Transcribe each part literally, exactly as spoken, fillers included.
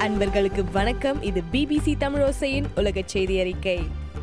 அன்பர்களுக்கு வணக்கம். இது பிபிசி தமிழோசையின் உலக செய்தி அறிக்கை.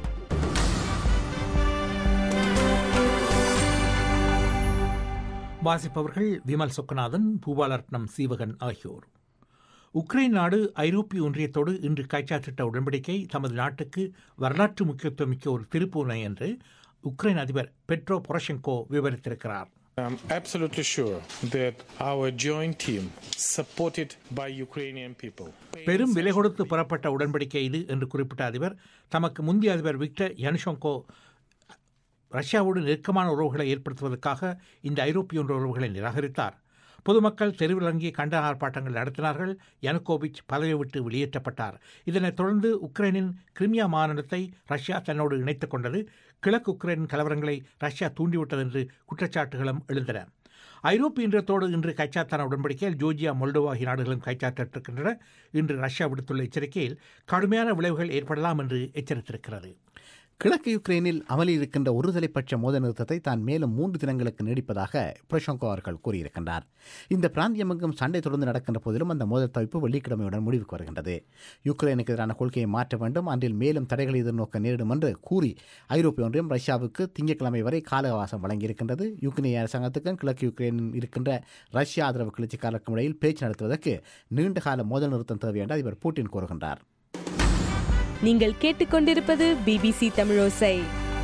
வாசிப்பவர்கள் விமல் சொக்கநாதன், பூபாலரட்னம் சீவகன் ஆகியோர். உக்ரைன் நாடு ஐரோப்பிய ஒன்றியத்தோடு இன்று கைச்சாத்திட்ட உடன்படிக்கை தமது நாட்டுக்கு வரலாற்று முக்கியத்துவமிக்க ஒரு திருப்புமுனை என்று உக்ரைன் அதிபர் பெட்ரோ பொரோஷென்கோ விவரித்திருக்கிறார். I'm absolutely sure that our joint team, supported by Ukrainian people, பெரும் விலை கொடுத்து புறப்பட்ட உடன்படிக்கை இது என்று குறிப்பிட்ட அதிபர், தமக்கு முந்தைய அதிபர் விக்டர் யனுஷென்கோ ரஷ்யாவோடு நெருக்கமான உறவுகளை ஏற்படுத்துவதற்காக இந்த ஐரோப்பிய ஒன்றிய உறவுகளை நிராகரித்தார். பொதுமக்கள் தெருவிலங்கிய கண்டன ஆர்ப்பாட்டங்கள் நடத்தினார்கள். யனுகோவிச் பதவியை விட்டு வெளியேற்றப்பட்டார். இதனைத் தொடர்ந்து உக்ரைனின் கிரிமியா மாநிலத்தை ரஷ்யா தன்னோடு இணைத்துக் கொண்டது. கிழக்கு உக்ரைனின் கலவரங்களை ரஷ்யா தூண்டிவிட்டது என்று குற்றச்சாட்டுகளும் எழுந்தன. ஐரோப்பிய ஒன்றியத்தோடு இன்று கைச்சாத்தான உடன்படிக்கையில் ஜோர்ஜியா, மொல்டோவா ஆகிய நாடுகளும் கைச்சாத்திட்டிருக்கின்றன. இன்று ரஷ்யா விடுத்துள்ள எச்சரிக்கையில் கடுமையான விளைவுகள் ஏற்படலாம் என்று எச்சரித்திருக்கிறது. கிழக்கு யுக்ரைனில் அமலில் இருக்கின்ற ஒருதலைப்பட்ச மோத நிறுத்தத்தை தான் மேலும் மூன்று தினங்களுக்கு நீடிப்பதாக பொரோஷென்கோ அவர்கள் கூறியிருக்கின்றார். இந்த பிராந்தியமெங்கும் சண்டை தொடர்ந்து நடக்கின்ற போதிலும் அந்த மோதல் தவிப்பு வெள்ளிக்கிழமையுடன் முடிவுக்கு வருகின்றது. யுக்ரைனுக்கு எதிரான கொள்கையை மாற்ற வேண்டும், அன்றில் மேலும் தடைகளை எதிர்நோக்க நேரிடும் என்று கூறி ஐரோப்பிய ஒன்றியம் ரஷ்யாவுக்கு திங்கட்கிழமை வரை கால அவகாசம் வழங்கியிருக்கின்றது. யுக்ரைனிய அரசாங்கத்துக்கும் கிழக்கு யுக்ரைனில் இருக்கின்ற ரஷ்யா ஆதரவு கிளர்ச்சிக்காரருக்கும் இடையில் பேச்சு நடத்துவதற்கு நீண்டகால மோதல் நிறுத்தம் தேவை என்று அதிபர் புட்டின் கூறுகின்றார். நீங்கள் கேட்டுக்கொண்டிருப்பது பிபிசி தமிழோசை.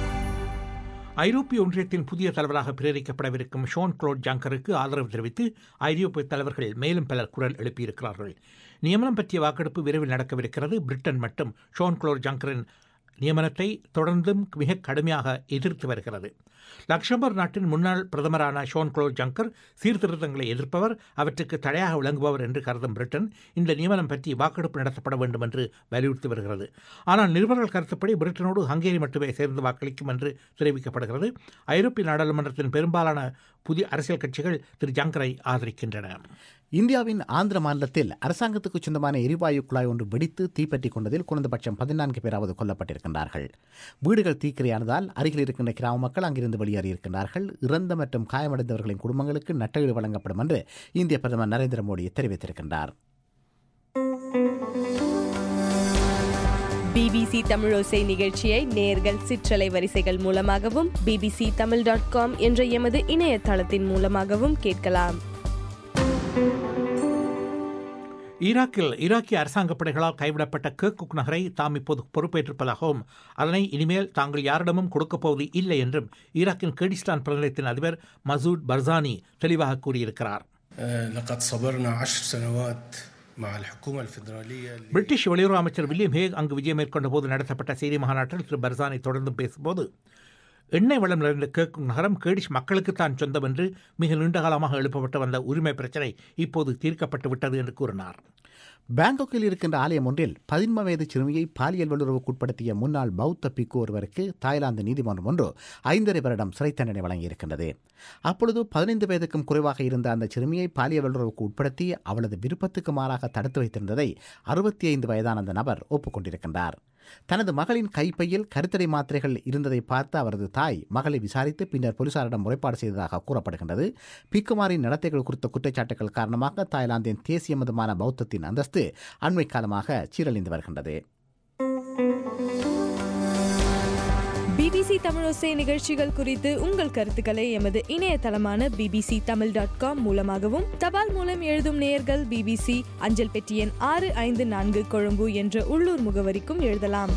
ஐரோப்பிய ஒன்றியத்தின் புதிய தலைவராக பிரேரிக்கப்படவிருக்கும் ஷோன் க்ளோட் ஜங்கருக்கு ஆதரவு தெரிவித்து ஐரோப்பிய தலைவர்கள் மேலும் பலர் குரல் எழுப்பியிருக்கிறார்கள். நியமனம் பற்றிய வாக்கெடுப்பு விரைவில் நடக்கவிருக்கிறது. பிரிட்டன் மட்டும் ஷோன் க்ளோட் ஜங்கரின் நியமனத்தை தொடர்ந்தும் மிக கடுமையாக எதிர்த்து வருகிறது. லக்சம்பர்க் நாட்டின் முன்னாள் பிரதமரான ஷோன் க்ளோட் ஜங்கர் சீர்திருத்தங்களை எதிர்ப்பவர், அவற்றுக்கு தடையாக விளங்குபவர் என்று கருதும் பிரிட்டன் இந்த நியமனம் பற்றி வாக்கெடுப்பு நடத்தப்பட வேண்டும் என்று வலியுறுத்தி வருகிறது. ஆனால் நிருபர்கள் கருத்துப்படி பிரிட்டனோடு ஹங்கேரி மட்டுமே சேர்ந்து வாக்களிக்கும் என்று தெரிவிக்கப்படுகிறது. ஐரோப்பிய நாடாளுமன்றத்தின் பெரும்பாலான புதிய அரசியல் கட்சிகள் திரு ஜங்கரை ஆதரிக்கின்றன. இந்தியாவின் ஆந்திர மாநிலத்தில் அரசாங்கத்துக்கு சொந்தமான எரிவாயு குழாய் ஒன்று வெடித்து தீப்பற்றி கொண்டதில் குறைந்தபட்சம் பதினான்கு பேராவது கொல்லப்பட்டிருக்கின்றார்கள். வீடுகள் தீக்கிரையானதால் அருகில் இருக்கின்ற கிராம மக்கள் அங்கிருந்து வெளியேறியிருக்கின்றார்கள். இறந்த மற்றும் காயமடைந்தவர்களின் குடும்பங்களுக்கு நட்டஈடு வழங்கப்படும் என்று இந்திய பிரதமர் நரேந்திர மோடி தெரிவித்திருக்கின்றார். பிபிசி தமிழோசை நிகழ்ச்சியை நேயர்கள் சிற்றலை வரிசைகள் மூலமாகவும் பிபிசி தமிழ் டாட் காம் என்ற எமது இணையதளத்தின் மூலமாகவும் கேட்கலாம். ஈராக்கில் ஈராக்கிய அரசாங்க படைகளால் கைவிடப்பட்ட கிர்குக் நகரை தாம் இப்போது பொறுப்பேற்றிருப்பதாகவும் அதனை இனிமேல் தாங்கள் யாரிடமும் கொடுக்கப் போவது இல்லை என்றும் ஈராக்கின் கர்டிஸ்தான் பிரதேசத்தின் அதிபர் மசூத் பர்சானி தெளிவாக கூறியிருக்கிறார். பிரிட்டிஷ் வெளியுறவு அமைச்சர் வில்லியம் ஹேக் அங்கு விஜயம் மேற்கொண்ட போது நடத்தப்பட்ட செய்தி மாநாட்டில் திரு பர்சானி தொடர்ந்து பேசும்போது, எண்ணெய் வளம் நிறைந்த கிர்குக் நகரம் கேடிஷ் மக்களுக்குத்தான் சொந்தம் என்று மிக நீண்டகாலமாக எழுப்பப்பட்டு வந்த உரிமை பிரச்சினை இப்போது தீர்க்கப்பட்டு விட்டது என்று கூறினார். பாங்காக்கில் இருக்கின்ற ஆலயம் ஒன்றில் பதின்ம வயது சிறுமியை பாலியல் வல்லுறவுக்குட்படுத்திய முன்னாள் பௌத்த பிக்கு ஒருவருக்கு தாய்லாந்து நீதிமன்றம் ஒன்று ஐந்தரை வருடம் சிறை தண்டனை வழங்கியிருக்கின்றது. அப்பொழுது பதினைந்து வயதுக்கும் குறைவாக இருந்த அந்த சிறுமியை பாலியல் வல்லுறவுக்கு உட்படுத்தி அவளது விருப்பத்துக்கு மாறாக தடுத்து வைத்திருந்ததை அறுபத்தி ஐந்து வயதான அந்த நபர் ஒப்புக்கொண்டிருக்கின்றார். தனது மகளின் கைப்பையில் கருத்தடை மாத்திரைகள் இருந்ததை பார்த்து அவரது தாய் மகளை விசாரித்து பின்னர் போலீசாரிடம் முறைப்பாடு செய்ததாக கூறப்படுகின்றது. பிக்குமாரின் நடத்தைகள் குறித்த குற்றச்சாட்டுகள் காரணமாக தாய்லாந்தின் தேசிய மதமான பௌத்தத்தின் அந்தஸ்து அண்மை காலமாக சீரழிந்து வருகின்றது. பிபிசி தமிழோசை நிகழ்ச்சிகள் குறித்து உங்கள் கருத்துக்களை எமது இணையதளமான பிபிசி தமிழ் டாட் காம் மூலமாகவும், தபால் மூலம் எழுதும் நேயர்கள் பிபிசி அஞ்சல் பெட்டி எண் ஆறு ஐந்து நான்கு கொழும்பு என்ற உள்ளூர் முகவரிக்கும் எழுதலாம்.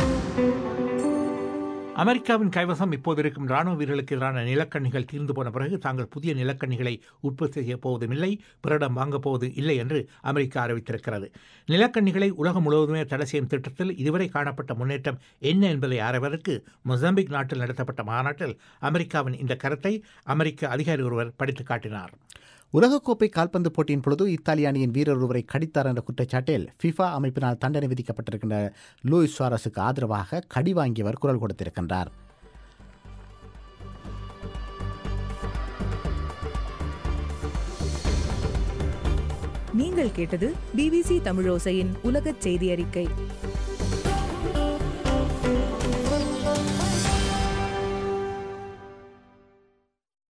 அமெரிக்காவின் கைவசம் இப்போது இருக்கும் ராணுவ வீரர்களுக்கு எதிரான நிலக்கண்ணிகள் தீர்ந்து போன பிறகு தாங்கள் புதிய நிலக்கண்ணிகளை உற்பத்தி செய்யப் போவதும் இல்லை, பிறரிடம் வாங்கப் போவது இல்லை என்று அமெரிக்கா அறிவித்திருக்கிறது. நிலக்கண்ணிகளை உலகம் முழுவதுமே தடை செய்யும் திட்டத்தில் இதுவரை காணப்பட்ட முன்னேற்றம் என்ன என்பதை ஆராய்வதற்கு மொசாம்பிக் நாட்டில் நடத்தப்பட்ட மாநாட்டில் அமெரிக்காவின் இந்த கருத்தை அமெரிக்க அதிகாரி ஒருவர் படித்து காட்டினார். உலகக்கோப்பை கால்பந்து போட்டியின் பொழுது இத்தாலி அணியின் வீரர் ஒருவரை கடித்தார் என்ற குற்றச்சாட்டில் ஃபிஃபா அமைப்பினால் தண்டனை விதிக்கப்பட்டிருக்கின்ற லூயிஸ் சுவாரஸுக்கு ஆதரவாக கடி வாங்கியவர் குரல் கொடுத்திருக்கின்றார். நீங்கள் கேட்டது பிபிசி தமிழோசையின் உலகச் செய்தி அறிக்கை.